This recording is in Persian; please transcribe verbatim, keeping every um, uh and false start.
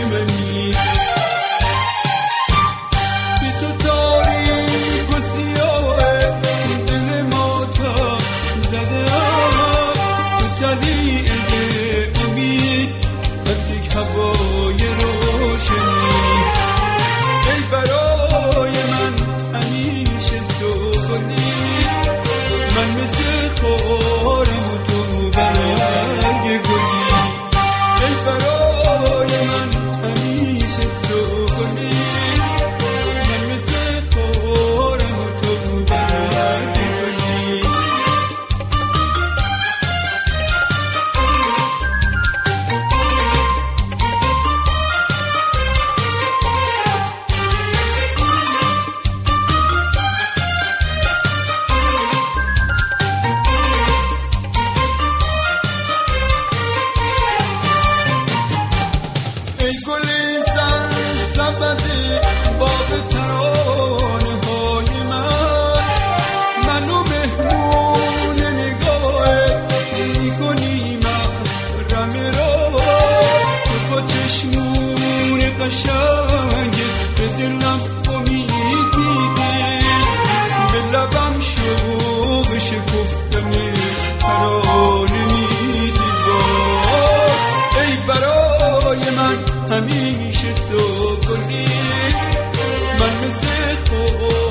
منی. بی تو تاریک و سیاه دل ما تا زده، تو طلیع امید از یک هوای روشنی. ای برای من همیشه سوگلی، من مثل خارم و تو برگ گلی. ای برای من همیشه سوگلی، من مثل خارم و تو برگ گلی. ای گلستان سبد باغ ترانه های من، منو مهمون نگاهت میکنی محرم را. تو با چشمون قشنگت به دلم امید میدی، به لبم شوق شکفتن ترانه میدی. ای برای من همیشه تو گلی، من مثل خود